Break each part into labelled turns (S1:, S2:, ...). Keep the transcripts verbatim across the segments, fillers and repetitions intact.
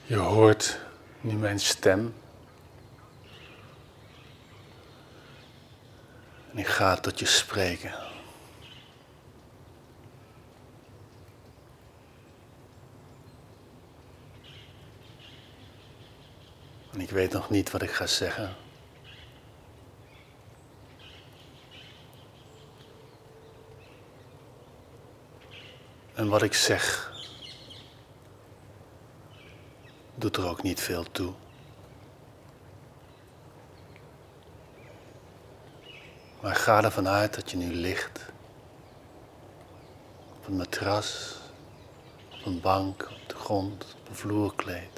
S1: Je hoort nu mijn stem. En ik ga tot je spreken. En ik weet nog niet wat ik ga zeggen. En wat ik zeg, doet er ook niet veel toe. Maar ga ervan uit dat je nu ligt. Op een matras, op een bank, op de grond, op een vloerkleed.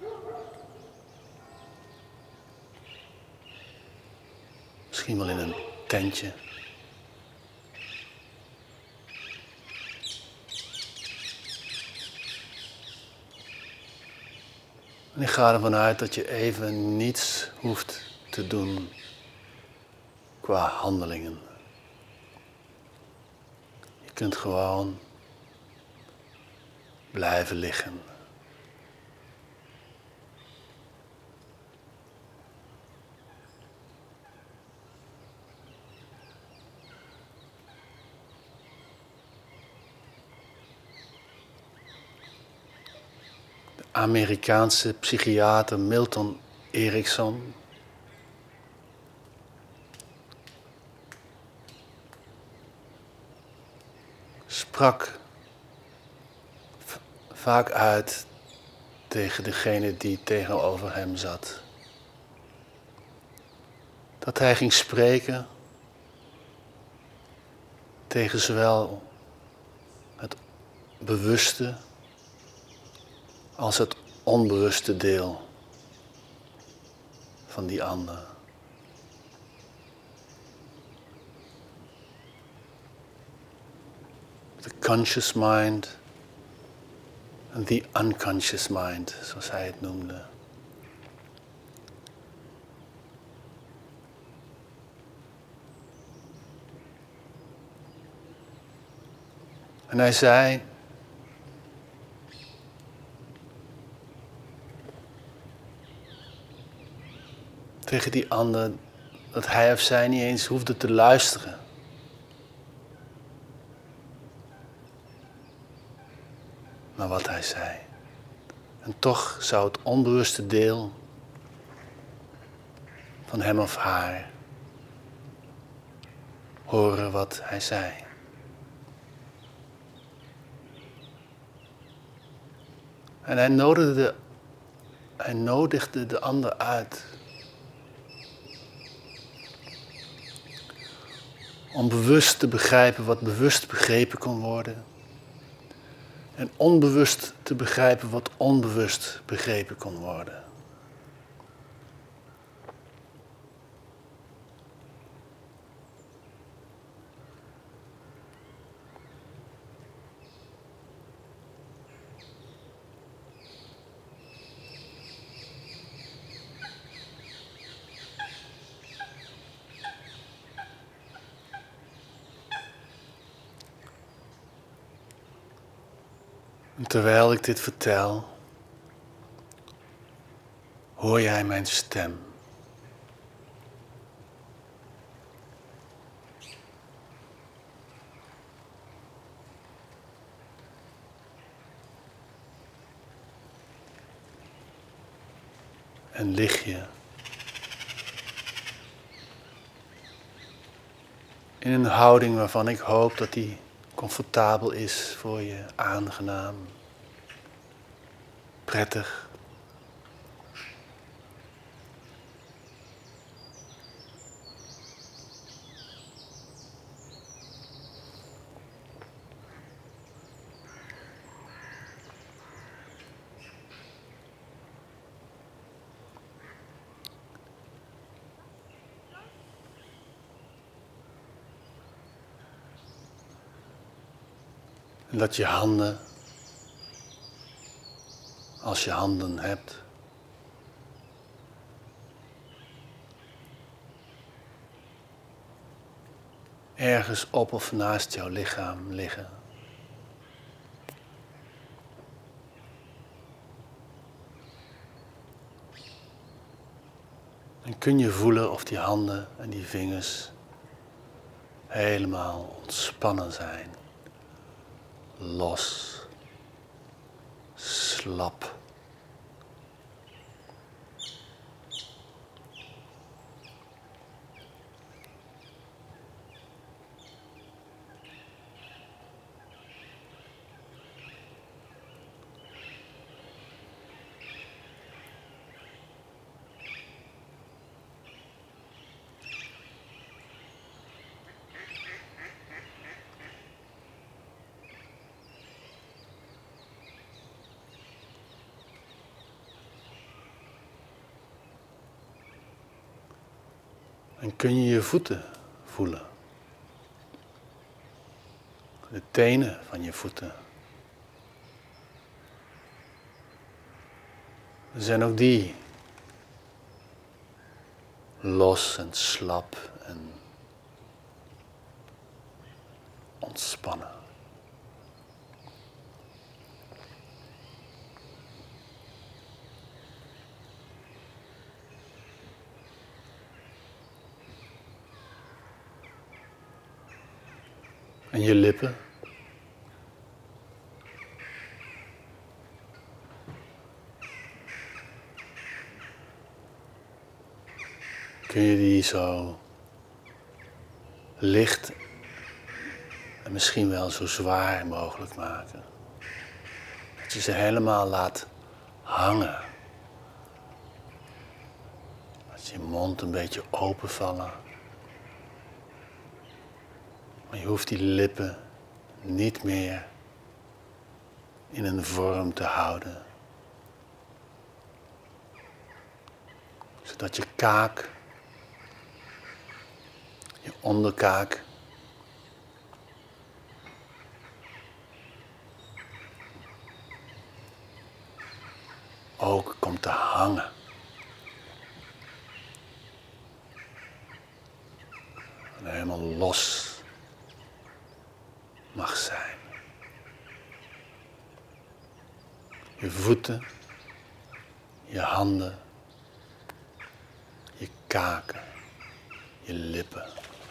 S1: Misschien wel in een tentje. En ik ga ervan uit dat je even niets hoeft te doen qua handelingen. Je kunt gewoon blijven liggen. De Amerikaanse psychiater Milton Erickson sprak v- vaak uit tegen degene die tegenover hem zat. Dat hij ging spreken tegen zowel het bewuste als het onbewuste deel van die ander. The conscious mind en the unconscious mind, zoals hij het noemde. En hij zei, tegen die ander dat hij of zij niet eens hoefde te luisteren. Naar wat hij zei. En toch zou het onbewuste deel van hem of haar horen wat hij zei. En hij nodigde de, hij nodigde de ander uit om bewust te begrijpen wat bewust begrepen kon worden. En onbewust te begrijpen wat onbewust begrepen kon worden. En terwijl ik dit vertel, hoor jij mijn stem. En lig je in een houding waarvan ik hoop dat die comfortabel is voor je, aangenaam, prettig. En dat je handen, als je handen hebt, ergens op of naast jouw lichaam liggen. En kun je voelen of die handen en die vingers helemaal ontspannen zijn. Los. Slap. En kun je je voeten voelen. De tenen van je voeten. Zijn ook die los en slap en ontspannen. En je lippen. Kun je die zo licht en misschien wel zo zwaar mogelijk maken. Dat je ze helemaal laat hangen. Dat je mond een beetje openvallen. Maar je hoeft die lippen niet meer in een vorm te houden. Zodat je kaak, je onderkaak, ook komt te hangen. En helemaal los mag zijn. Je voeten, je handen, je kaken, je lippen.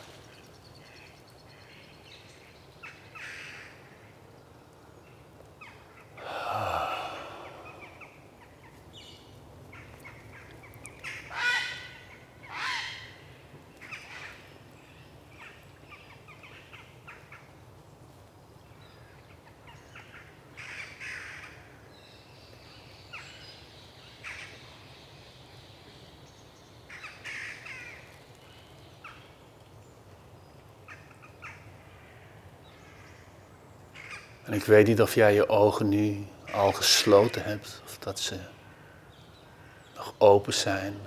S1: En ik weet niet of jij je ogen nu al gesloten hebt of dat ze nog open zijn.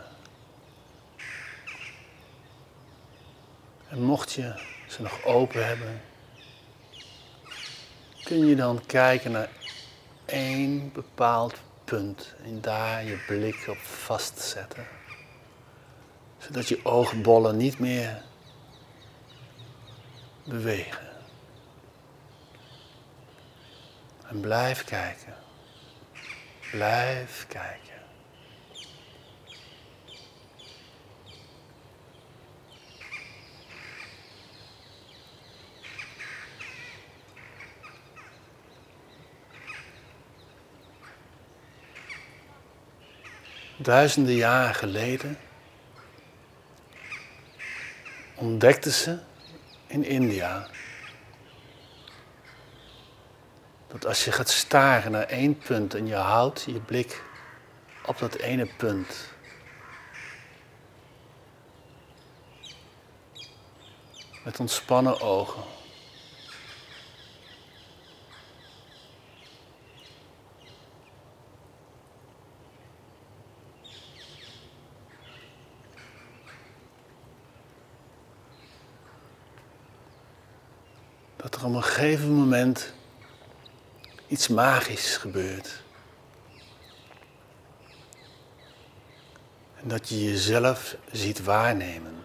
S1: En mocht je ze nog open hebben, kun je dan kijken naar één bepaald punt en daar je blik op vastzetten. Zodat je oogbollen niet meer bewegen. En blijf kijken. Blijf kijken. Duizenden jaren geleden ontdekten ze in India dat als je gaat staren naar één punt en je houdt je blik op dat ene punt, met ontspannen ogen, dat er op een gegeven moment iets magisch gebeurt. En dat je jezelf ziet waarnemen.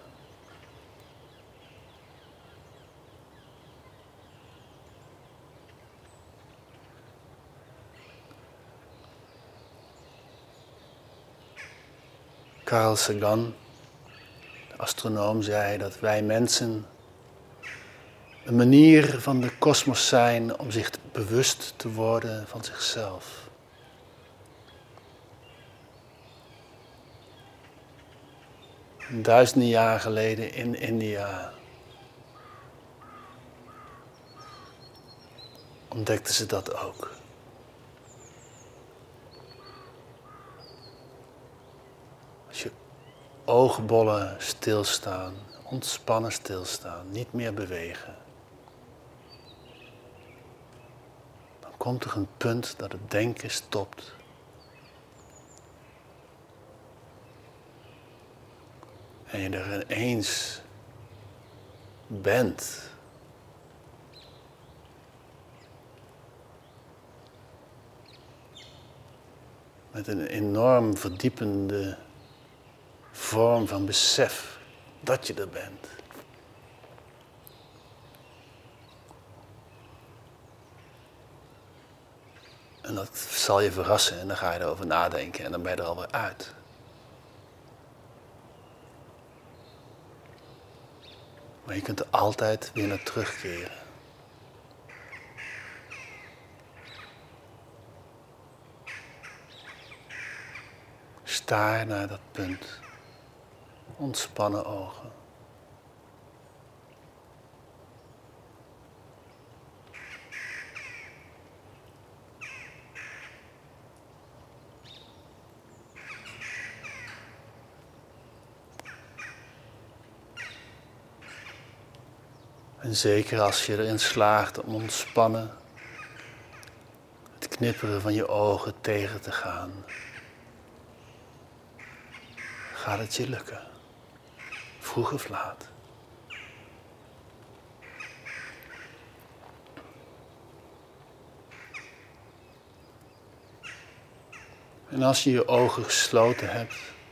S1: Carl Sagan astronoom zei dat wij mensen een manier van de kosmos zijn om zich bewust te worden van zichzelf. Duizenden jaar geleden in India ontdekten ze dat ook. Als je oogbollen stilstaan, ontspannen stilstaan, niet meer bewegen, dan komt er een punt dat het denken stopt. En je er ineens bent. Met een enorm verdiepende vorm van besef dat je er bent. En dat zal je verrassen en dan ga je erover nadenken en dan ben je er alweer uit. Maar je kunt er altijd weer naar terugkeren. Staar naar dat punt. Ontspannen ogen. En zeker als je erin slaagt om ontspannen, het knipperen van je ogen tegen te gaan, gaat het je lukken. Vroeg of laat. En als je je ogen gesloten hebt,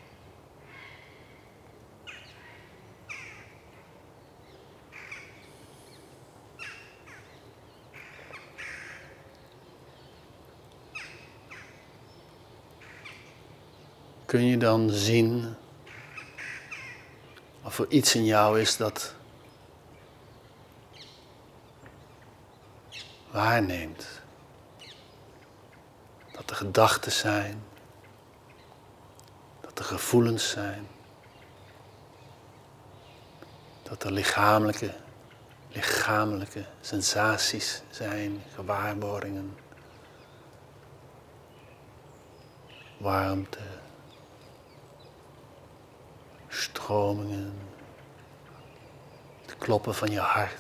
S1: kun je dan zien of er iets in jou is dat waarneemt. Dat er gedachten zijn, dat er gevoelens zijn, dat er lichamelijke, lichamelijke sensaties zijn, gewaarwordingen, warmte, stromingen, het kloppen van je hart,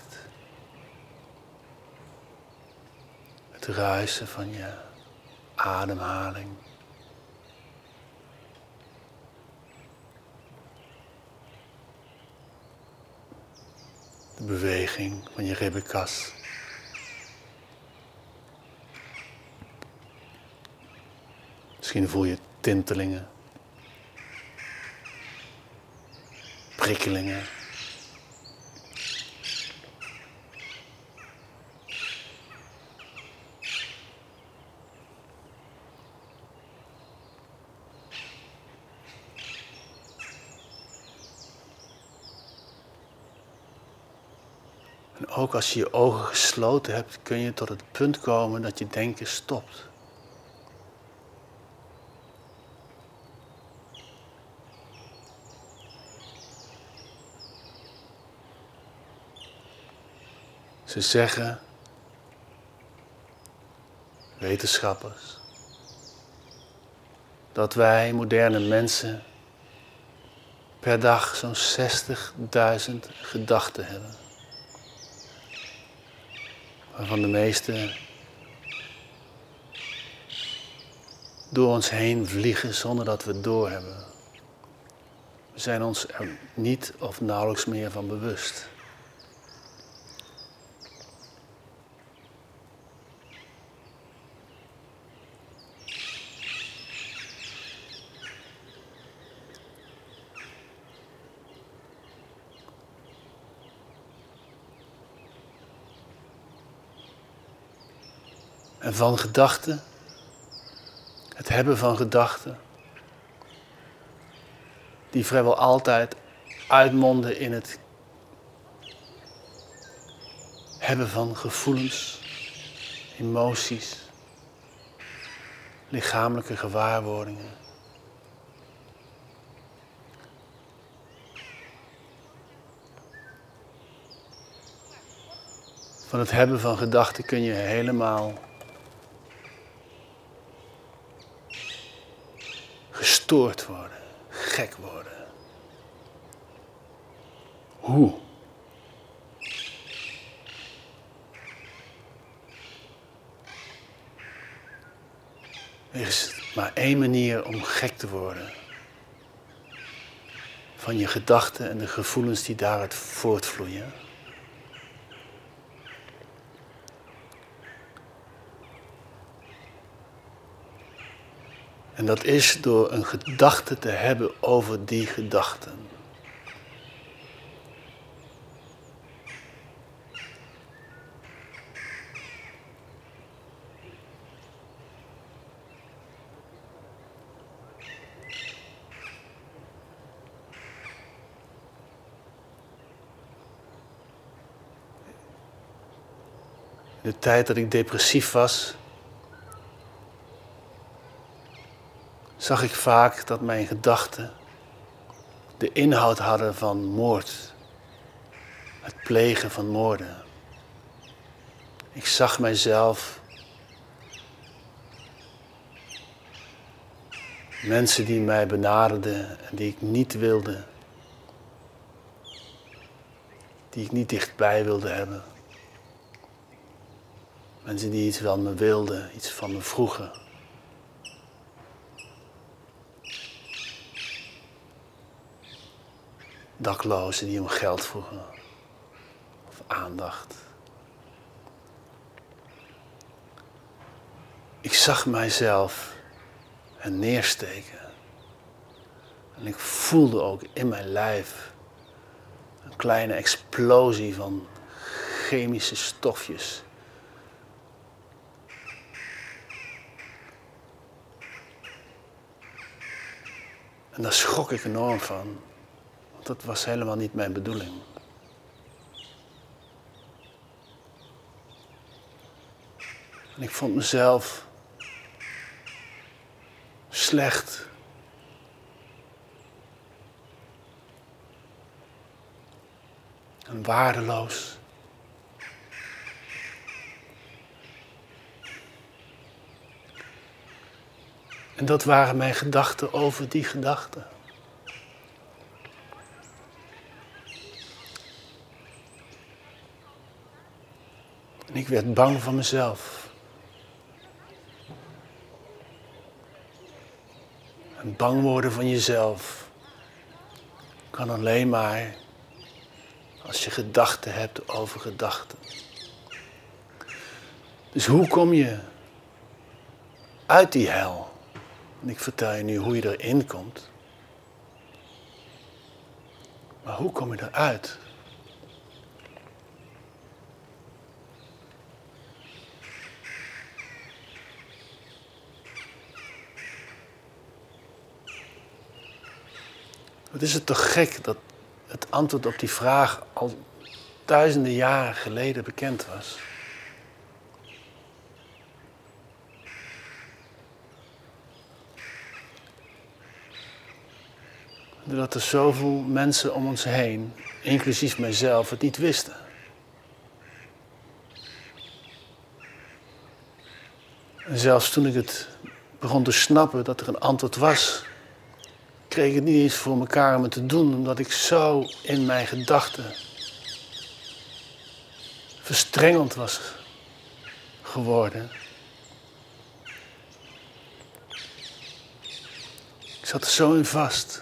S1: het ruisen van je ademhaling. De beweging van je ribbenkas. Misschien voel je tintelingen, prikkelingen. En ook als je je ogen gesloten hebt, kun je tot het punt komen dat je denken stopt. Ze zeggen, wetenschappers, dat wij moderne mensen per dag zo'n zestigduizend gedachten hebben. Waarvan de meeste door ons heen vliegen zonder dat we het doorhebben. We zijn ons er niet of nauwelijks meer van bewust. En van gedachten, het hebben van gedachten, die vrijwel altijd uitmonden in het hebben van gevoelens, emoties, lichamelijke gewaarwordingen. Van het hebben van gedachten kun je helemaal gestoord worden, gek worden. Hoe? Er is maar één manier om gek te worden. Van je gedachten en de gevoelens die daaruit voortvloeien. En dat is door een gedachte te hebben over die gedachten. In de tijd dat ik depressief was, zag ik vaak dat mijn gedachten de inhoud hadden van moord. Het plegen van moorden. Ik zag mijzelf, mensen die mij benaderden en die ik niet wilde, die ik niet dichtbij wilde hebben. Mensen die iets van me wilden, iets van me vroegen. Daklozen die om geld vroegen. Of aandacht. Ik zag mijzelf hen neersteken. En ik voelde ook in mijn lijf een kleine explosie van chemische stofjes. En daar schrok ik enorm van. Want dat was helemaal niet mijn bedoeling. En ik vond mezelf slecht. En waardeloos. En dat waren mijn gedachten over die gedachten. En ik werd bang van mezelf. En bang worden van jezelf kan alleen maar als je gedachten hebt over gedachten. Dus hoe kom je uit die hel? En ik vertel je nu hoe je erin komt. Maar hoe kom je eruit? Wat is het toch gek dat het antwoord op die vraag al duizenden jaren geleden bekend was. Doordat er zoveel mensen om ons heen, inclusief mijzelf, het niet wisten. En zelfs toen ik het begon te snappen dat er een antwoord was, kreeg ik het niet eens voor elkaar om het te doen, omdat ik zo in mijn gedachten verstrengeld was geworden. Ik zat er zo in vast.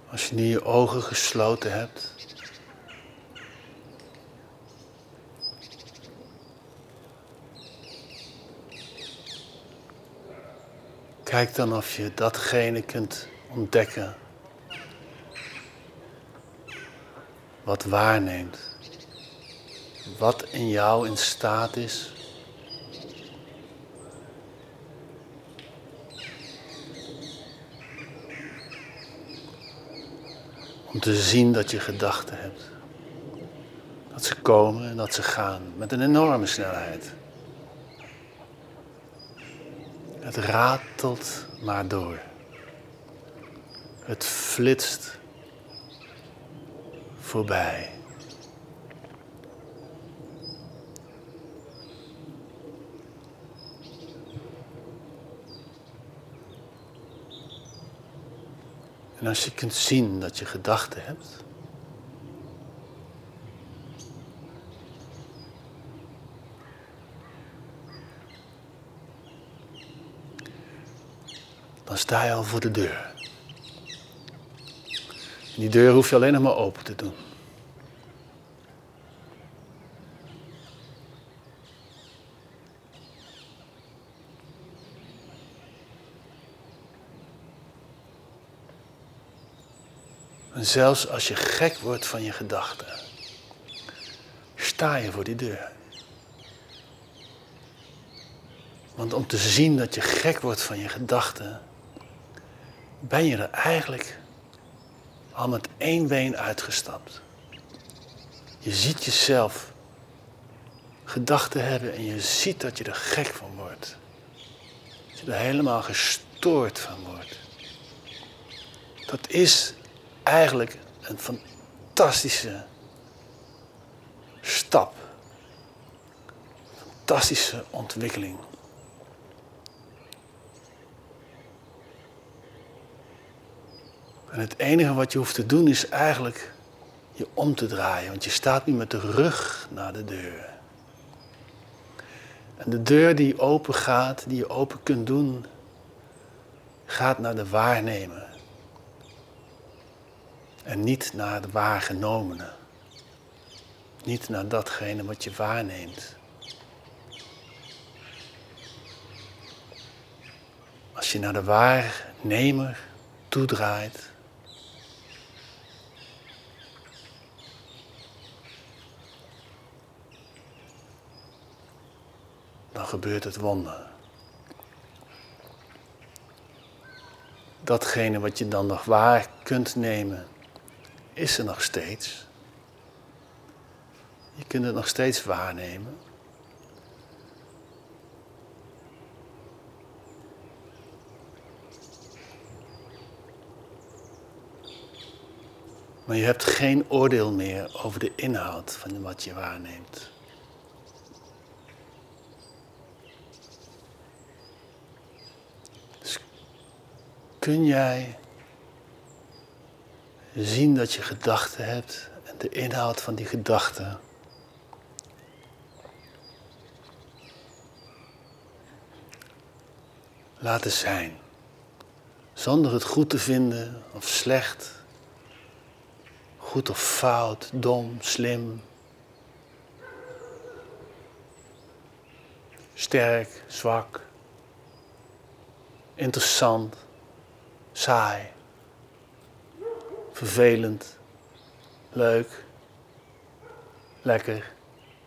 S1: Als je nu je ogen gesloten hebt, kijk dan of je datgene kunt ontdekken wat waarneemt. Wat in jou in staat is om te zien dat je gedachten hebt. Dat ze komen en dat ze gaan met een enorme snelheid. Het ratelt maar door. Het flitst voorbij. En als je kunt zien dat je gedachten hebt, dan sta je al voor de deur. En die deur hoef je alleen nog maar open te doen. En zelfs als je gek wordt van je gedachten, sta je voor die deur. Want om te zien dat je gek wordt van je gedachten, ben je er eigenlijk al met één been uitgestapt. Je ziet jezelf gedachten hebben en je ziet dat je er gek van wordt. Dat je er helemaal gestoord van wordt. Dat is eigenlijk een fantastische stap. Fantastische ontwikkeling. En het enige wat je hoeft te doen is eigenlijk je om te draaien. Want je staat nu met de rug naar de deur. En de deur die open gaat, die je open kunt doen, gaat naar de waarnemer. En niet naar de waargenomene. Niet naar datgene wat je waarneemt. Als je naar de waarnemer toedraait, dan gebeurt het wonder. Datgene wat je dan nog waar kunt nemen, is er nog steeds. Je kunt het nog steeds waarnemen. Maar je hebt geen oordeel meer over de inhoud van wat je waarneemt. Dus kun jij zien dat je gedachten hebt en de inhoud van die gedachten laten zijn. Zonder het goed te vinden of slecht. Goed of fout, dom, slim. Sterk, zwak. Interessant, saai. Vervelend, leuk, lekker,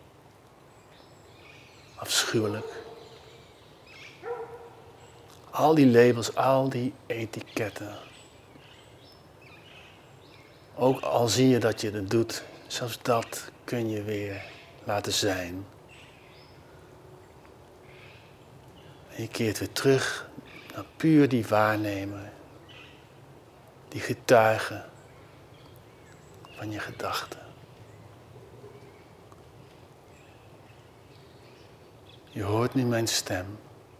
S1: afschuwelijk. Al die labels, al die etiketten. Ook al zie je dat je het doet, zelfs dat kun je weer laten zijn. En je keert weer terug naar puur die waarnemer, die getuige van je gedachten. Je hoort nu mijn stem.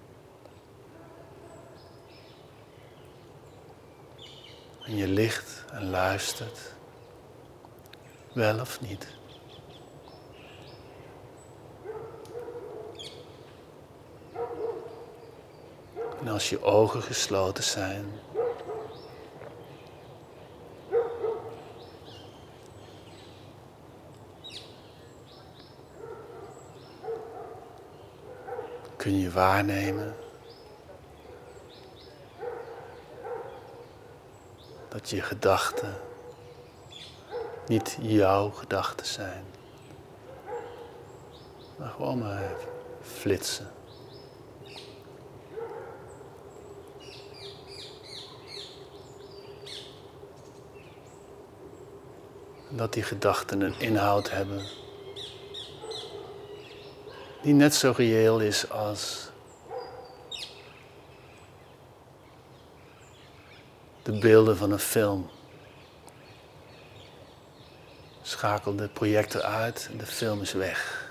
S1: En je ligt en luistert, wel of niet. En als je ogen gesloten zijn, kun je waarnemen dat je gedachten niet jouw gedachten zijn, maar gewoon maar even flitsen. En dat die gedachten een inhoud hebben die net zo reëel is als de beelden van een film. Schakel de projector uit en de film is weg.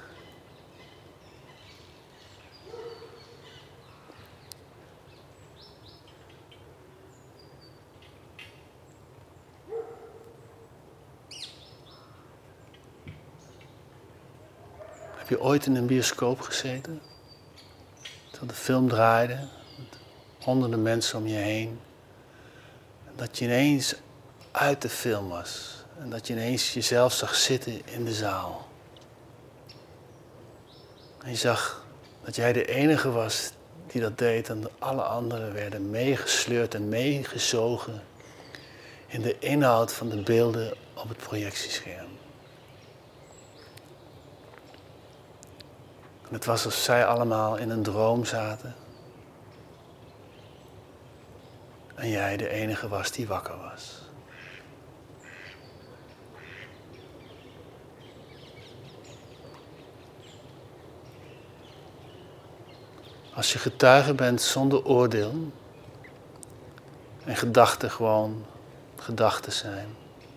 S1: Heb je ooit in een bioscoop gezeten? Terwijl de film draaide, met honderden mensen om je heen. En dat je ineens uit de film was. En dat je ineens jezelf zag zitten in de zaal. En je zag dat jij de enige was die dat deed en alle anderen werden meegesleurd en meegezogen in de inhoud van de beelden op het projectiescherm. En het was alsof zij allemaal in een droom zaten. En jij de enige was die wakker was. Als je getuige bent zonder oordeel en gedachten gewoon gedachten zijn.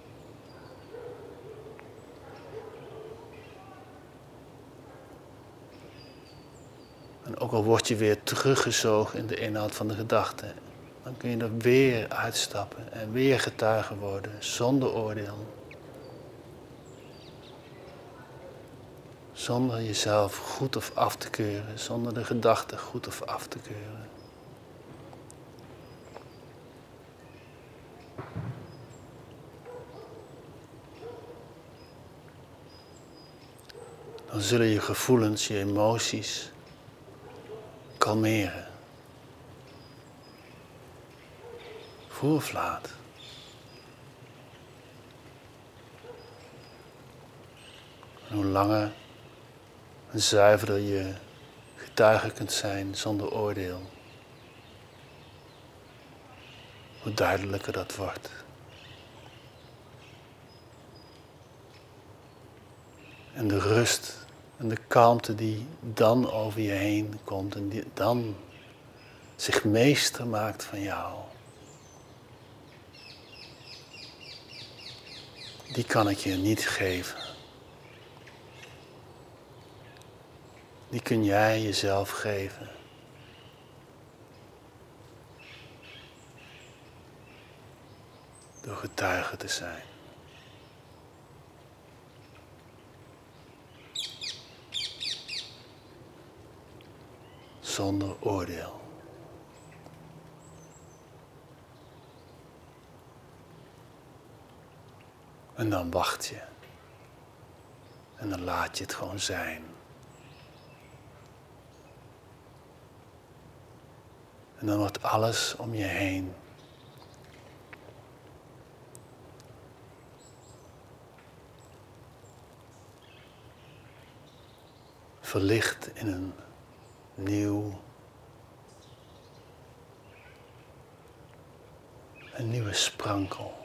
S1: En ook al word je weer teruggezogen in de inhoud van de gedachten, dan kun je er weer uitstappen en weer getuige worden zonder oordeel. Zonder jezelf goed of af te keuren, zonder de gedachten goed of af te keuren. Dan zullen je gevoelens, je emoties kalmeren. Vroeg of laat. En hoe langer en zuiverder je getuige kunt zijn zonder oordeel, hoe duidelijker dat wordt. En de rust en de kalmte die dan over je heen komt en die dan zich meester maakt van jou, die kan ik je niet geven. Die kun jij jezelf geven. Door getuige te zijn. Zonder oordeel. En dan wacht je. En dan laat je het gewoon zijn. En dan wordt alles om je heen verlicht in een nieuw, een nieuwe sprankel.